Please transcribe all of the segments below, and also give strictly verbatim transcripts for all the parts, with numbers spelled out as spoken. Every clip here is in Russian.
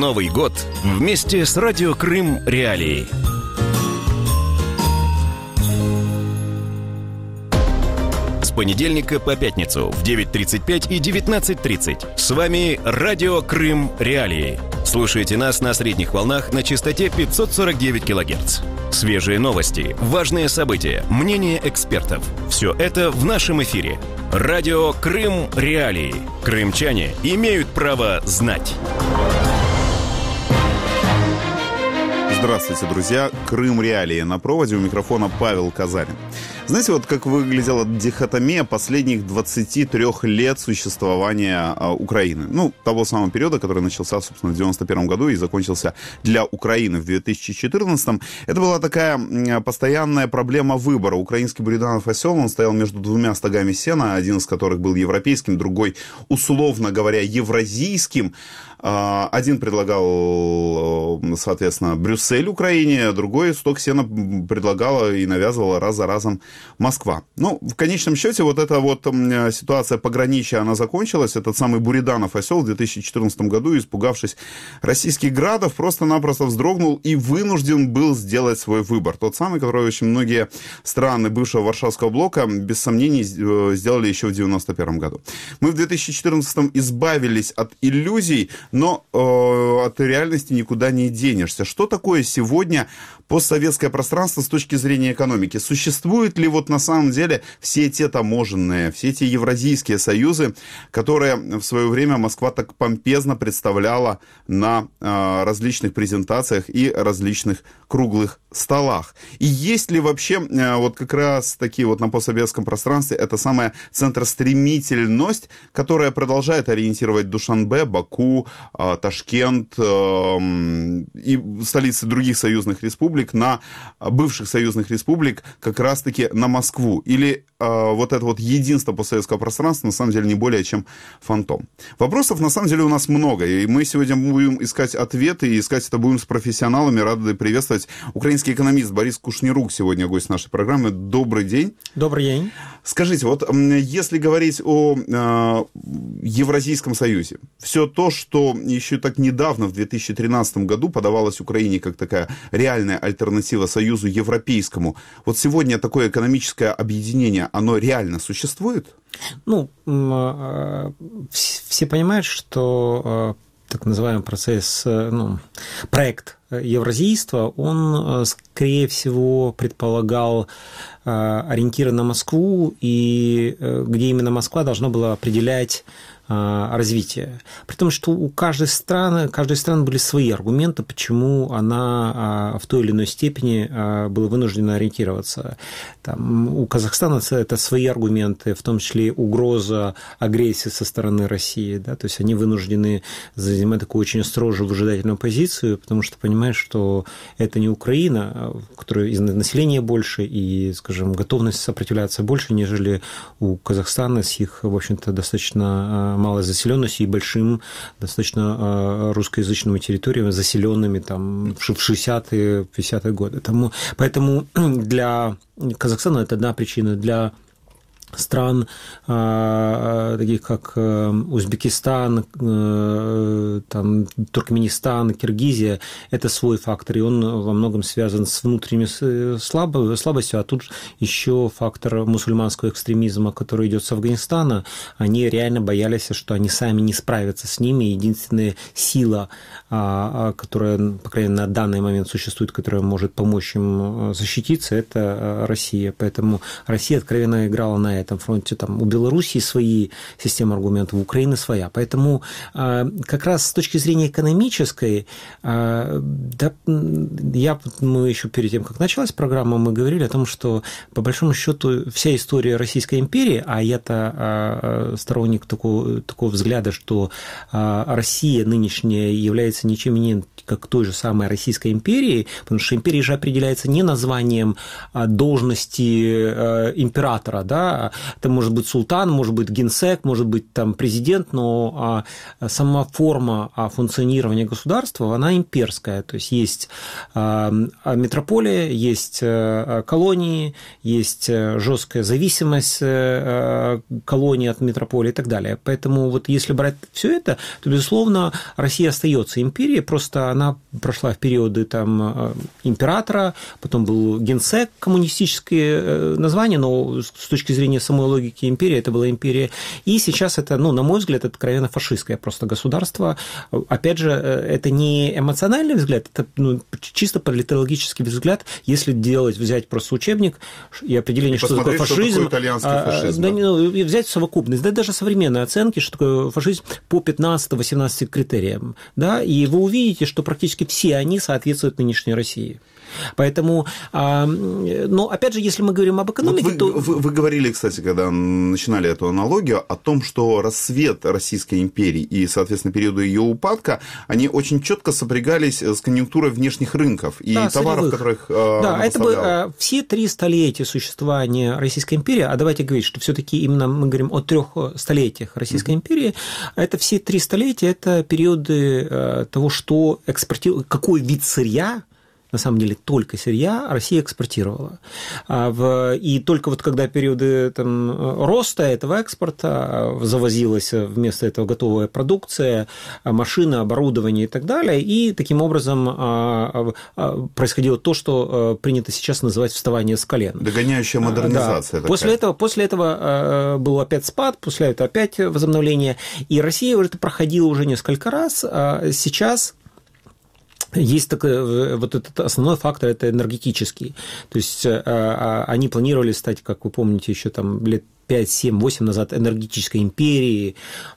Новый год вместе с Радио Крым Реалии. С понедельника по пятницу в девять тридцать пять и девятнадцать тридцать. С вами Радио Крым Реалии. Слушайте нас на средних волнах на частоте пятьсот сорок девять килогерц. Свежие новости, важные события, мнения экспертов. Все это в нашем эфире. Радио Крым Реалии. Крымчане имеют право знать. Здравствуйте, друзья. Крым Реалии. На проводе у микрофона Павел Казарин. Знаете, вот как выглядела дихотомия последних двадцати трёх лет существования а, Украины. Ну, того самого периода, который начался, собственно, в девяносто первом году и закончился для Украины в две тысячи четырнадцатом. Это была такая м, постоянная проблема выбора. Украинский Буриданов осел, он стоял между двумя стогами сена, один из которых был европейским, другой, условно говоря, евразийским. А, один предлагал, соответственно, Брюссель Украине, другой сток сена предлагала и навязывала раз за разом Москва. Ну, в конечном счете, вот эта вот ситуация пограничья, она закончилась. Этот самый Буриданов осел в две тысячи четырнадцатом году, испугавшись российских градов, просто-напросто вздрогнул и вынужден был сделать свой выбор. Тот самый, который очень многие страны бывшего Варшавского блока, без сомнений, сделали еще в девяносто первом году. Мы в две тысячи четырнадцатом избавились от иллюзий, но э, от реальности никуда не денешься. Что такое сегодня постсоветское пространство с точки зрения экономики? Существуют ли вот на самом деле все те таможенные, все те евразийские союзы, которые в свое время Москва так помпезно представляла на э, различных презентациях и различных круглых столах? И есть ли вообще э, вот как раз таки вот на постсоветском пространстве эта самая центростремительность, которая продолжает ориентировать Душанбе, Баку, э, Ташкент э, и столицы других союзных республик на бывших союзных республик, как раз-таки на Москву? Или э, вот это вот единство постсоветского пространства на самом деле не более чем фантом? Вопросов на самом деле у нас много, и мы сегодня будем искать ответы, и искать это будем с профессионалами. Рады приветствовать украинский экономист Борис Кушнирук, сегодня гость нашей программы. Добрый день. Добрый день. Скажите, вот если говорить о э, Евразийском союзе, все то, что еще так недавно, в две тысячи тринадцатом году, подавалось Украине как такая реальная альтернатива Союзу Европейскому, вот сегодня такое экономическое объединение, оно реально существует? Ну, все понимают, что так называемый процесс, ну, проект евразийства, он, скорее всего, предполагал ориентиры на Москву, и где именно Москва должна была определять развития. При том, что у каждой страны, каждой страны были свои аргументы, почему она в той или иной степени была вынуждена ориентироваться. Там, у Казахстана это свои аргументы, в том числе угроза агрессии со стороны России. Да? То есть они вынуждены занимать такую очень строжую выжидательную позицию, потому что понимают, что это не Украина, у которой население больше и, скажем, готовность сопротивляться больше, нежели у Казахстана с их, в общем-то, достаточно малой заселенностью и большим достаточно русскоязычными территориями, заселенными там в шестидесятые, пятидесятые годы. Поэтому для Казахстана это одна причина. Для стран, таких как Узбекистан, там, Туркменистан, Киргизия, это свой фактор, и он во многом связан с внутренней слабостью, а тут еще фактор мусульманского экстремизма, который идет с Афганистана. Они реально боялись, что они сами не справятся с ними. Единственная сила, которая, по крайней мере, на данный момент существует, которая может помочь им защититься, это Россия. Поэтому Россия откровенно играла на этом фронте. Там у Белоруссии свои системы аргументов, у Украины своя. Поэтому как раз с точки зрения экономической, да, я, мы еще перед тем, как началась программа, мы говорили о том, что по большому счету вся история Российской империи, а я-то сторонник такого, такого взгляда, что Россия нынешняя является ничем иным, как той же самой Российской империей, потому что империя же определяется не названием должности императора, да, Это может быть султан, может быть генсек, может быть там президент, но сама форма функционирования государства, она имперская. То есть есть метрополия, есть колонии, есть жесткая зависимость колонии от метрополии и так далее. Поэтому вот если брать все это, то, безусловно, Россия остается империей, просто она прошла в периоды там императора, потом был генсек, коммунистическое название, но с точки зрения самой логики империи это была империя. И сейчас это, ну, на мой взгляд, это откровенно фашистское просто государство. Опять же, это не эмоциональный взгляд, это, ну, чисто политологический взгляд. Если делать, взять просто учебник и определение, и что такое фашизм, что такое итальянский фашизм, да, ну, и взять совокупность, да, даже современные оценки, что такое фашизм по пятнадцати-восемнадцати критериям, да, и вы увидите, что практически все они соответствуют нынешней России. Поэтому, но опять же, если мы говорим об экономике, вот вы, то... Вы, вы говорили, кстати, когда начинали эту аналогию, о том, что рассвет Российской империи и, соответственно, периоды ее упадка, они очень четко сопрягались с конъюнктурой внешних рынков и да, товаров, которых да, она это бы все три столетия существования Российской империи, а давайте говорить, что все-таки именно мы говорим о трех столетиях Российской mm-hmm. империи, это все три столетия, это периоды того, что экспортирует, какой вид сырья, на самом деле только сырья Россия экспортировала. И только вот когда периоды там, роста этого экспорта завозилась вместо этого готовая продукция, машины, оборудование и так далее, и таким образом происходило то, что принято сейчас называть вставание с колен. Догоняющая модернизация. Да. После этого, после этого был опять спад, после этого опять возобновление, и Россия это проходила уже несколько раз, а сейчас... Есть такой, вот этот основной фактор – это энергетический. То есть они планировали стать, как вы помните, еще там лет пять, семь, восемь назад энергетической империей,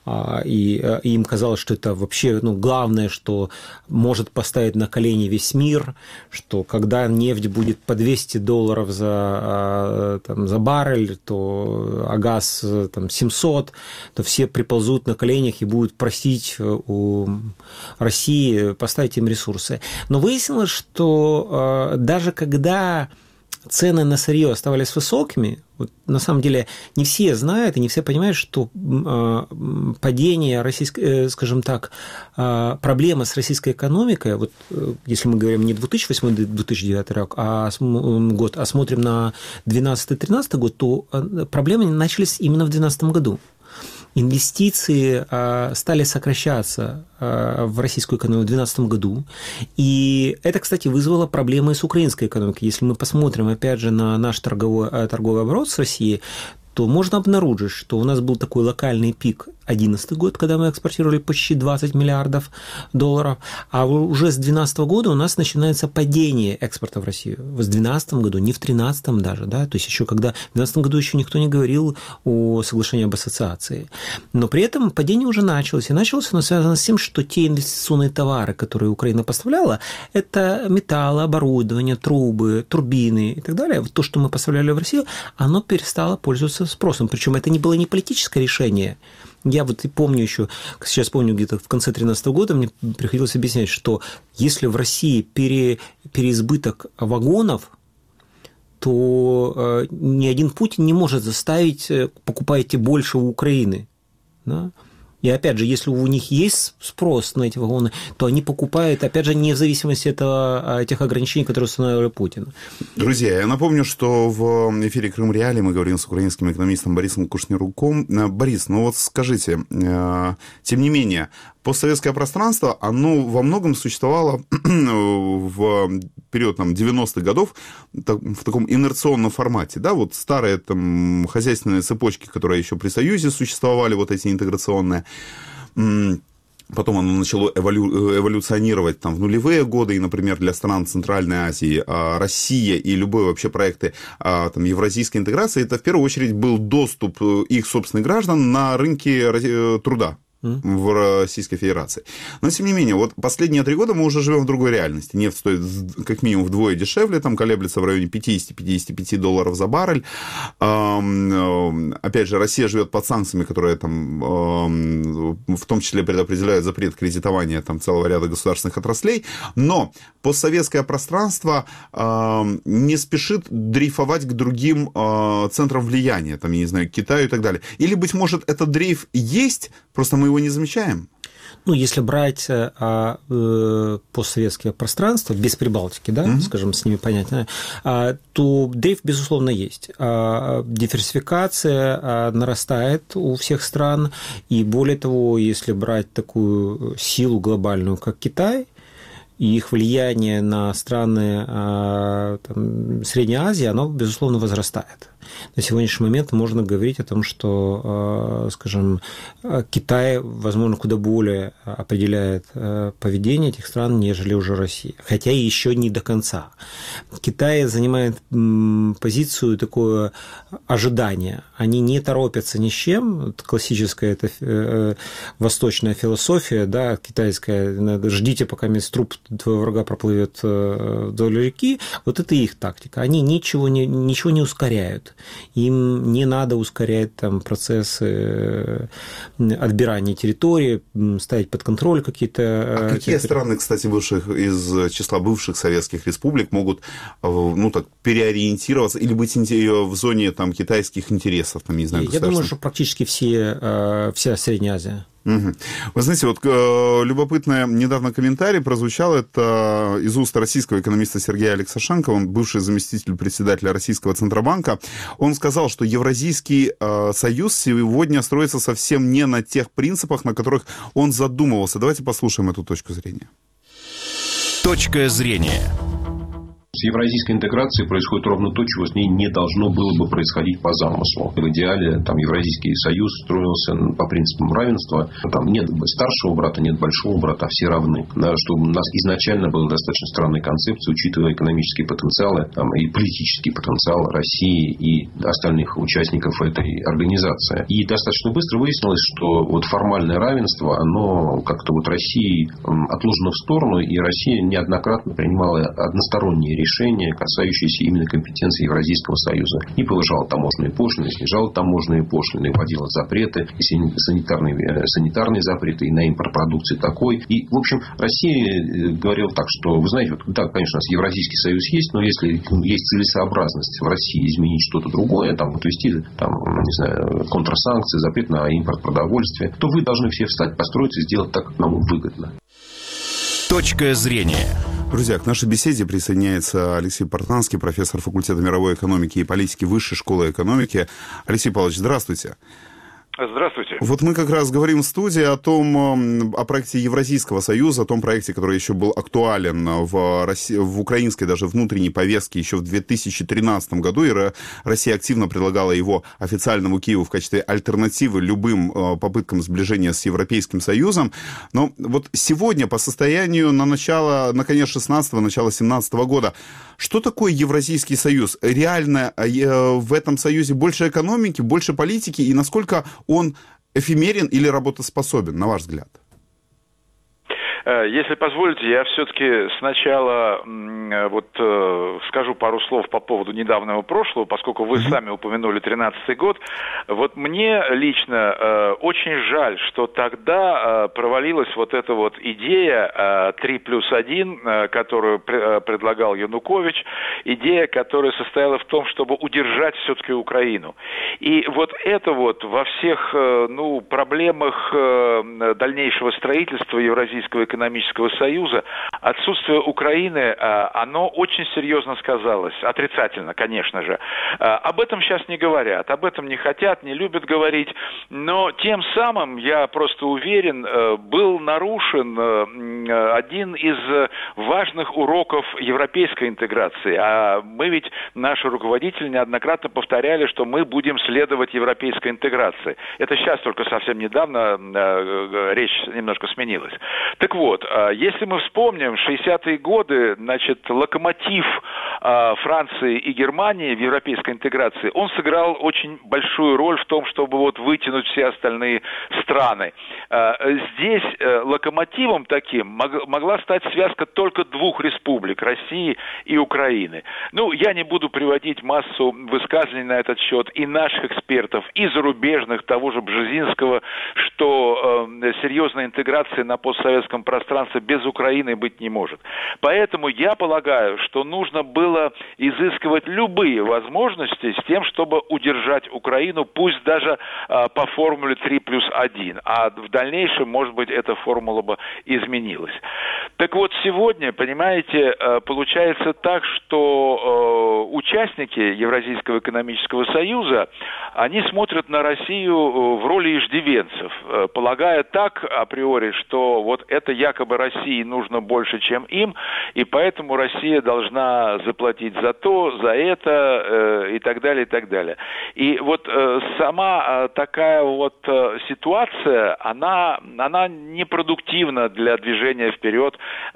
и им казалось, что это вообще ну, главное, что может поставить на колени весь мир, что когда нефть будет по двести долларов за, там, за баррель, то, а газ там, семьсот, то все приползут на коленях и будут просить у России поставить им ресурсы. Но выяснилось, что даже когда цены на сырье оставались высокими, вот, на самом деле не все знают и не все понимают, что э, падение российской, э, скажем так, э, проблема с российской экономикой, вот, э, если мы говорим не две тысячи восьмой - две тысячи девятый а, год, а смотрим на две тысячи двенадцатый - две тысячи тринадцатый год, то э, проблемы начались именно в две тысячи двенадцатом году. Инвестиции стали сокращаться в российскую экономику в две тысячи двенадцатом году, и это, кстати, вызвало проблемы с украинской экономикой. Если мы посмотрим, опять же, на наш торговый, торговый оборот с Россией, то можно обнаружить, что у нас был такой локальный пик две тысячи одиннадцатый год, когда мы экспортировали почти двадцать миллиардов долларов, а уже с две тысячи двенадцатого года у нас начинается падение экспорта в Россию. В две тысячи двенадцатом году, не в две тысячи тринадцатом даже, да, то есть еще когда в две тысячи двенадцатом году еще никто не говорил о соглашении об ассоциации. Но при этом падение уже началось, и началось оно связано с тем, что те инвестиционные товары, которые Украина поставляла, это металл, оборудование, трубы, турбины и так далее, то, что мы поставляли в Россию, оно перестало пользоваться спросом. Причем это не было не политическое решение. Я вот и помню еще, сейчас помню, где-то в конце две тысячи тринадцатого года мне приходилось объяснять, что если в России пере, переизбыток вагонов, то ни один Путин не может заставить покупайте больше у Украины. Да? И опять же, если у них есть спрос на эти вагоны, то они покупают, опять же, не в зависимости от этого, тех ограничений, которые установили Путин. Друзья, я напомню, что в эфире «Крым Реалии» мы говорим с украинским экономистом Борисом Кушнируком. Борис, ну вот скажите, тем не менее, постсоветское пространство, оно во многом существовало в период там, девяностых годов в таком инерционном формате. Да? Вот старые там, хозяйственные цепочки, которые еще при Союзе существовали, вот эти интеграционные. Потом оно начало эволю... эволюционировать там, в нулевые годы, и, например, для стран Центральной Азии, Россия и любые вообще проекты там, евразийской интеграции, это в первую очередь был доступ их собственных граждан на рынки труда. в Российской Федерации. Но, тем не менее, вот последние три года мы уже живем в другой реальности. Нефть стоит как минимум вдвое дешевле, там колеблется в районе пятьдесят-пятьдесят пять долларов за баррель. Опять же, Россия живет под санкциями, которые там, в том числе предопределяют запрет кредитования там, целого ряда государственных отраслей. Но постсоветское пространство не спешит дрейфовать к другим центрам влияния, там, я не знаю, к Китаю и так далее. Или, быть может, этот дрейф есть, просто мы его не замечаем? Ну, если брать а, э, постсоветское пространство, без Прибалтики, да, mm-hmm. скажем, с ними понятно, а, то дрейф, безусловно, есть. А, диверсификация а, нарастает у всех стран, и более того, если брать такую силу глобальную, как Китай, и их влияние на страны а, там, Средней Азии, оно, безусловно, возрастает. На сегодняшний момент можно говорить о том, что, скажем, Китай, возможно, куда более определяет поведение этих стран, нежели уже Россия. Хотя еще не до конца. Китай занимает позицию такое ожидания. Они не торопятся ни с чем. Это классическая это восточная философия, да, китайская. Ждите, пока труп твоего врага проплывет вдоль реки. Вот это их тактика. Они ничего не, ничего не ускоряют. Им не надо ускорять там, процессы отбирания территории, ставить под контроль какие-то... А какие территории. Страны, кстати, бывших, из числа бывших советских республик могут ну, так, переориентироваться или быть в зоне там, китайских интересов? Там, не знаю, Я думаю, что практически все, вся Средняя Азия. Угу. Вы знаете, вот любопытный недавно комментарий прозвучал, это из уст российского экономиста Сергея Алексашенко, он бывший заместитель председателя Российского Центробанка. Он сказал, что Евразийский союз сегодня строится совсем не на тех принципах, на которых он задумывался. Давайте послушаем эту точку зрения. Точка зрения. С евразийской интеграцией происходит ровно то, чего с ней не должно было бы происходить по замыслу. В идеале там, Евразийский союз строился по принципам равенства. Там нет старшего брата, нет большого брата, а все равны. Да, что у нас изначально была достаточно странная концепция, учитывая экономические потенциалы там, и политический потенциал России и остальных участников этой организации. И достаточно быстро выяснилось, что вот формальное равенство, оно как-то вот России отложено в сторону, и Россия неоднократно принимала односторонние решения, касающиеся именно компетенции Евразийского союза. И повышала таможенные пошлины, снижала таможенные пошлины, вводила запреты, и санитарные, санитарные запреты, и на импорт продукции такой. И, в общем, Россия говорила так, что, вы знаете, вот, да, конечно, у нас Евразийский союз есть, но если есть целесообразность в России изменить что-то другое, там, вот ввести, там, не знаю, контрсанкции, запрет на импорт продовольствия, то вы должны все встать, построиться и сделать так, как нам выгодно. Точка зрения. Друзья, к нашей беседе присоединяется Алексей Портнанский, профессор факультета мировой экономики и политики Высшей школы экономики. Алексей Павлович, здравствуйте. Здравствуйте. Вот мы как раз говорим в студии о том, о проекте Евразийского союза, о том проекте, который еще был актуален в, России, в украинской даже внутренней повестке еще в две тысячи тринадцатом году, и Россия активно предлагала его официальному Киеву в качестве альтернативы любым попыткам сближения с Европейским Союзом. Но вот сегодня по состоянию на начало, на конец шестнадцатого, начало семнадцатого года, что такое Евразийский союз? Реально в этом союзе больше экономики, больше политики, и насколько он эфемерен или работоспособен, на ваш взгляд? Если позволите, я все-таки сначала вот скажу пару слов по поводу недавнего прошлого, поскольку вы сами упомянули тринадцатый год. Вот мне лично очень жаль, что тогда провалилась вот эта вот идея три плюс один, которую предлагал Янукович, идея, которая состояла в том, чтобы удержать все-таки Украину. И вот это вот во всех ну, проблемах дальнейшего строительства Евразийского экономического союза, отсутствие Украины, оно очень серьезно сказалось, отрицательно, конечно же. Об этом сейчас не говорят, об этом не хотят, не любят говорить, но тем самым, я просто уверен, был нарушен один из важных уроков европейской интеграции. А мы ведь, наши руководители, неоднократно повторяли, что мы будем следовать европейской интеграции. Это сейчас только совсем недавно речь немножко сменилась. Так вот, вот, если мы вспомним, шестидесятые годы, значит, локомотив Франции и Германии в европейской интеграции, он сыграл очень большую роль в том, чтобы вот вытянуть все остальные страны. Здесь локомотивом таким могла стать связка только двух республик, России и Украины. Ну, я не буду приводить массу высказываний на этот счет и наших экспертов, и зарубежных, того же Бжезинского, что э, серьезной интеграции на постсоветском пространстве без Украины быть не может. Поэтому я полагаю, что нужно было изыскивать любые возможности с тем, чтобы удержать Украину, пусть даже э, по формуле три плюс один, а в дальнейшем, может быть, эта формула бы изменилась. Так вот, сегодня, понимаете, э, получается так, что э, участники Евразийского экономического союза, они смотрят на Россию в роли иждивенцев, полагая так априори, что вот это якобы России нужно больше, чем им, и поэтому Россия должна заплатить за то, за это и так далее, и так далее. И вот сама такая вот ситуация, она, она непродуктивна для движения вперед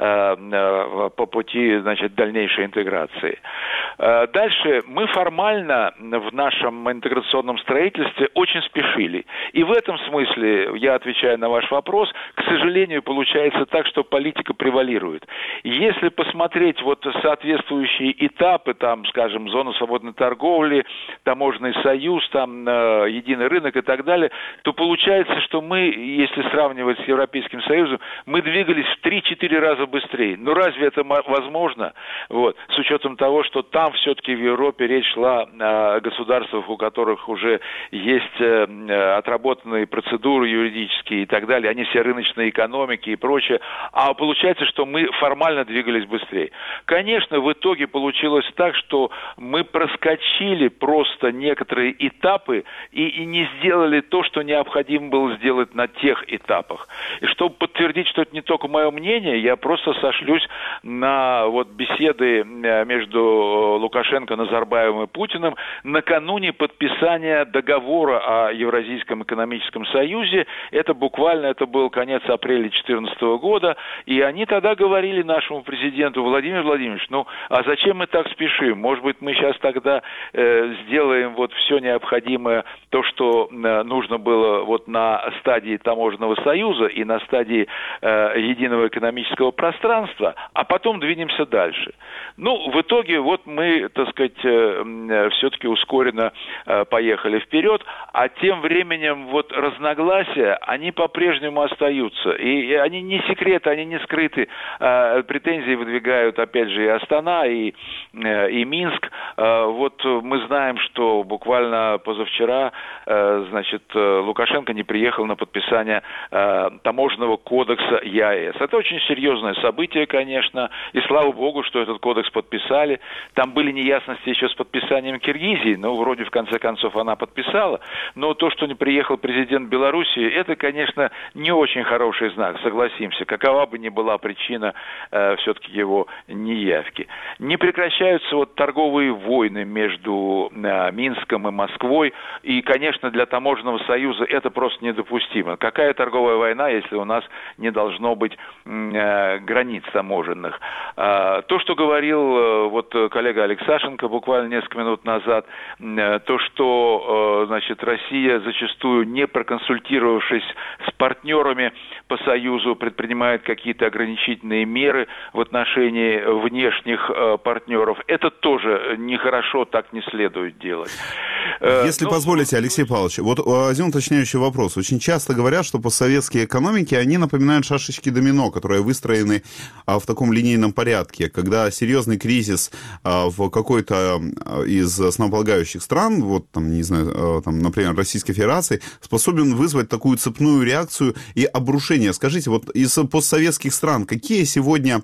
по пути, значит, дальнейшей интеграции. Дальше мы формально в нашем интеграционном строительстве очень спешили. И в этом смысле, я отвечаю на ваш вопрос, к сожалению, получается так, что политика превалирует. Если посмотреть вот соответствующие этапы, там, скажем, зона свободной торговли, таможенный союз, там, э, единый рынок и так далее, то получается, что мы, если сравнивать с Европейским Союзом, мы двигались в три-четыре раза быстрее. Ну, разве это возможно? Вот. С учетом того, что там все-таки в Европе речь шла о государствах, у которых уже есть отработанные процедуры юридические и так далее, они все рыночные экономики и прочее, а получается, что мы формально двигались быстрее. Конечно, в итоге получилось так, что мы проскочили просто некоторые этапы и, и не сделали то, что необходимо было сделать на тех этапах. И чтобы подтвердить, что это не только мое мнение, я просто сошлюсь на вот беседы между Лукашенко, Назарбаевым и Путиным накануне подписания договора о Евразийском экономическом союзе. Это буквально, это был конец апреля две тысячи четырнадцатого года, и они тогда говорили нашему президенту: Владимир Владимирович, ну а зачем мы так спешим? Может быть, мы сейчас тогда э, сделаем вот все необходимое, то, что э, нужно было вот на стадии таможенного союза и на стадии э, единого экономического пространства, а потом двинемся дальше. Ну, в итоге вот мы, так сказать, э, все-таки ускоренно э, поехали вперед, а тем временем вот разногласия, они по-прежнему остаются. И, и они не секреты, они не скрыты. Э, претензии выдвигают, опять же, и Астана, и, э, и Минск. Э, вот мы знаем, что буквально позавчера, э, значит, Лукашенко не приехал на подписание э, таможенного кодекса ЕАЭС. Это очень серьезное событие, конечно, и слава богу, что этот кодекс подписали. Там были неясности еще с подписанием Киргизии, но вроде в конце концов она подписала. Но то, что не приехал президент Белоруссии, это, конечно, не очень хороший знак, согласимся, какова бы ни была причина э, все-таки его неявки. Не прекращаются вот торговые войны между э, Минском и Москвой, и, конечно, для таможенного союза это просто недопустимо. Какая торговая война, если у нас не должно быть э, границ таможенных? Э, то, что говорил э, вот коллега Алексашенко буквально несколько минут назад, э, то, что э, значит, Россия зачастую, не проконсультировавшись с партнерами по Союзу, предпринимает какие-то ограничительные меры в отношении внешних э, партнеров. Это тоже нехорошо, так не следует делать. Если ну, позволите, Алексей Павлович, вот один уточняющий вопрос. Очень часто говорят, что постсоветские экономики, они напоминают шашечки домино, которые выстроены а, в таком линейном порядке. Когда серьезный кризис а, в какой-то из основополагающих стран, вот там, не знаю, а, там, например, Российской Федерации, способен вызвать такую цепную реакцию и обрушение. Скажите, вот из постсоветских стран, какие сегодня,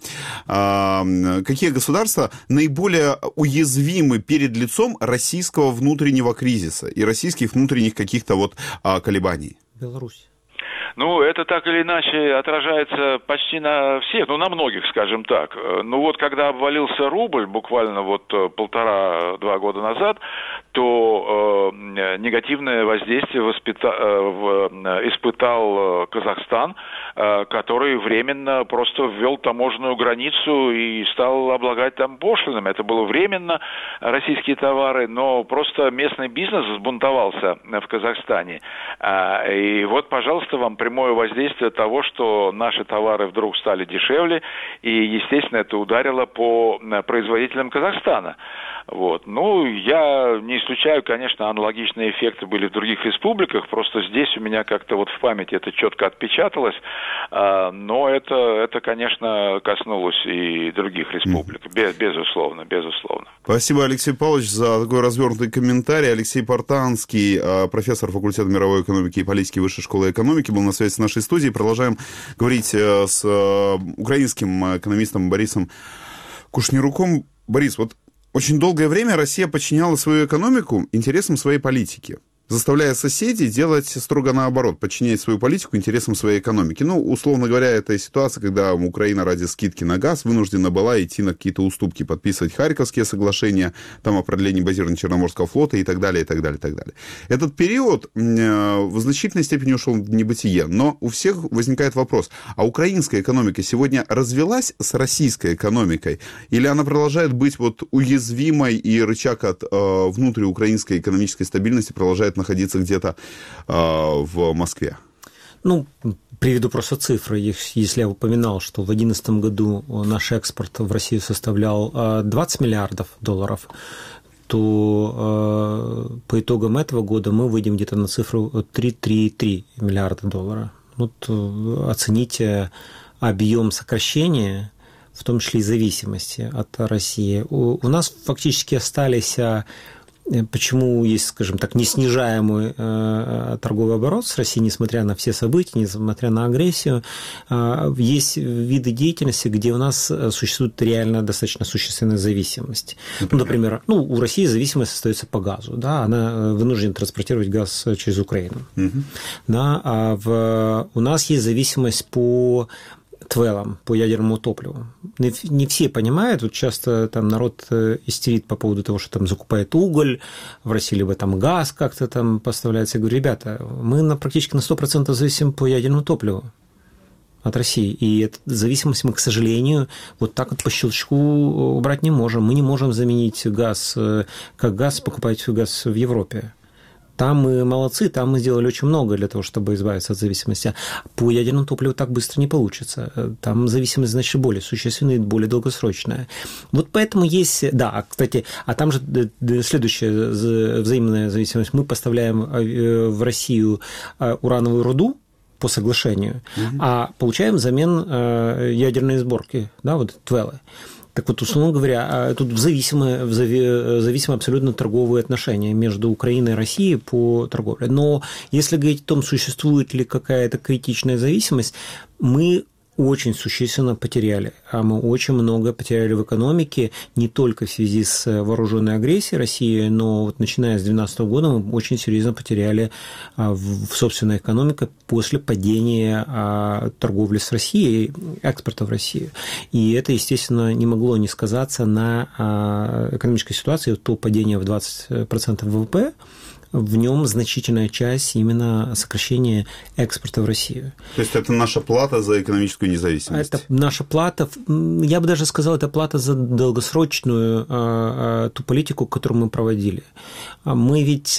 а, какие государства наиболее уязвимы перед лицом российского внутреннего кризиса и российских внутренних каких-то вот а, колебаний? Беларусь. Ну, это так или иначе отражается почти на всех, ну, на многих, скажем так. Ну, вот когда обвалился рубль, буквально вот полтора-два года назад, то э, негативное воздействие воспита... э, испытал Казахстан, который временно просто ввел таможенную границу и стал облагать там пошлинами. Это было временно российские товары, но просто местный бизнес взбунтовался в Казахстане. И вот, пожалуйста, вам прямое воздействие того, что наши товары вдруг стали дешевле, и, естественно, это ударило по производителям Казахстана. Вот. Ну, я не исключаю, конечно, аналогичные эффекты были в других республиках, просто здесь у меня как-то вот в памяти это четко отпечаталось, но это, это конечно, коснулось и других республик, без, безусловно, безусловно. Спасибо, Алексей Павлович, за такой развернутый комментарий. Алексей Портанский, профессор факультета мировой экономики и политики Высшей школы экономики, был на связи с нашей студией. Продолжаем говорить с украинским экономистом Борисом Кушнируком. Борис, вот очень долгое время Россия подчиняла свою экономику интересам своей политики, заставляя соседей делать строго наоборот, подчинять свою политику интересам своей экономики. Ну, условно говоря, это ситуация, когда Украина ради скидки на газ вынуждена была идти на какие-то уступки, подписывать Харьковские соглашения, там о продлении базирования Черноморского флота и так далее, и так далее, и так далее. Этот период в значительной степени ушел в небытие, но у всех возникает вопрос, а украинская экономика сегодня развилась с российской экономикой, или она продолжает быть вот уязвимой, и рычаг от э, внутриукраинской экономической стабильности продолжает находиться где-то э, в Москве? Ну, приведу просто цифры. Если я упоминал, что в две тысячи одиннадцатом году наш экспорт в Россию составлял двадцать миллиардов долларов, то э, по итогам этого года мы выйдем где-то на цифру три целых три десятых миллиарда долларов. Вот оцените объем сокращения, в том числе и зависимости от России. У, у нас фактически остались... Почему есть, скажем так, неснижаемый э, торговый оборот с Россией, несмотря на все события, несмотря на агрессию, э, есть виды деятельности, где у нас существует реально достаточно существенная зависимость. Например, ну, например ну, у России зависимость остается по газу, да, она вынуждена транспортировать газ через Украину. Угу. Да, а в, у нас есть зависимость по твелам, по ядерному топливу. Не все понимают, вот часто там народ истерит по поводу того, что там закупает уголь в России, либо там газ как-то там поставляется. Я говорю, ребята, мы на, практически на сто процентов зависим по ядерному топливу от России, и эту зависимость мы, к сожалению, вот так вот по щелчку убрать не можем. Мы не можем заменить газ, как газ, покупать газ в Европе. Там мы молодцы, там мы сделали очень много для того, чтобы избавиться от зависимости. По ядерному топливу так быстро не получится. Там зависимость, значит, более существенная и более долгосрочная. Вот поэтому есть... Да, кстати, а там же следующая взаимная зависимость. Мы поставляем в Россию урановую руду по соглашению, угу. а получаем взамен ядерные сборки, да, вот твелы. Так вот, условно говоря, тут зависимые, зависимые абсолютно торговые отношения между Украиной и Россией по торговле. Но если говорить о том, существует ли какая-то критичная зависимость, мы очень существенно потеряли. А мы очень много потеряли в экономике, не только в связи с вооруженной агрессией России, но вот начиная с две тысячи двенадцатого года мы очень серьезно потеряли в собственной экономике после падения торговли с Россией, экспорта в Россию. И это, естественно, не могло не сказаться на экономической ситуации. То падение в двадцать процентов ВВП, в нем значительная часть именно сокращения экспорта в Россию. То есть это наша плата за экономическую независимость? Это наша плата, я бы даже сказал, это плата за долгосрочную ту политику, которую мы проводили. Мы ведь,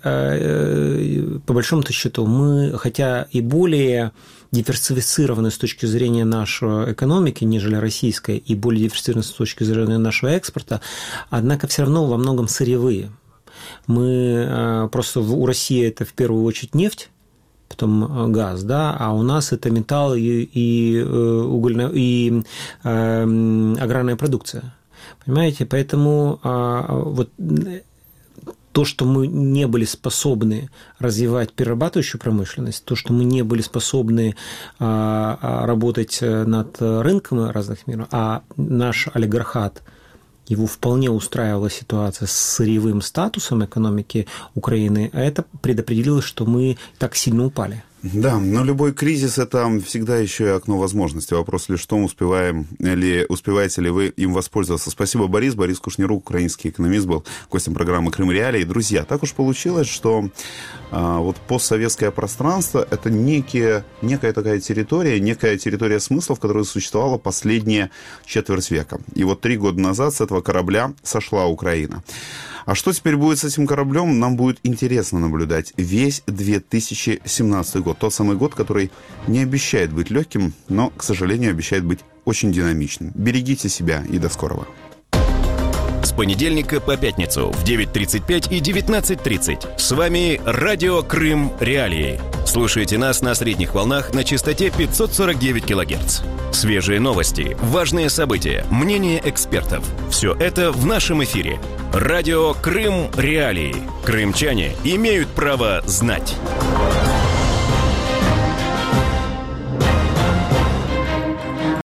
по большому-то счету, мы, хотя и более диверсифицированы с точки зрения нашей экономики, нежели российской, и более диверсифицированы с точки зрения нашего экспорта, однако все равно во многом сырьевые. Мы просто у России это в первую очередь нефть, потом газ, да, а у нас это металл и, и угольная и э, аграрная продукция, понимаете? Поэтому э, вот то, что мы не были способны развивать перерабатывающую промышленность, то, что мы не были способны э, работать над рынком разных миров, а наш олигархат, его вполне устраивала ситуация с сырьевым статусом экономики Украины, а это предопределило, что мы так сильно упали. Да, но любой кризис – это всегда еще и окно возможностей. Вопрос лишь в том, успеваем ли, успеваете ли вы им воспользоваться. Спасибо, Борис. Борис Кушнирук, украинский экономист, был гостем программы «Крым Реалии». Друзья, так уж получилось, что а, вот постсоветское пространство – это некие, некая такая территория, некая территория смыслов, которая существовала последние четверть века. И вот три года назад с этого корабля сошла Украина. А что теперь будет с этим кораблем, нам будет интересно наблюдать весь две тысячи семнадцатый год. Тот самый год, который не обещает быть легким, но, к сожалению, обещает быть очень динамичным. Берегите себя и до скорого. С понедельника по пятницу в девять тридцать пять и девятнадцать тридцать. С вами Радио Крым Реалии. Слушайте нас на средних волнах на частоте пятьсот сорок девять килогерц. Свежие новости, важные события, мнения экспертов. Все это в нашем эфире. Радио Крым Реалии. Крымчане имеют право знать.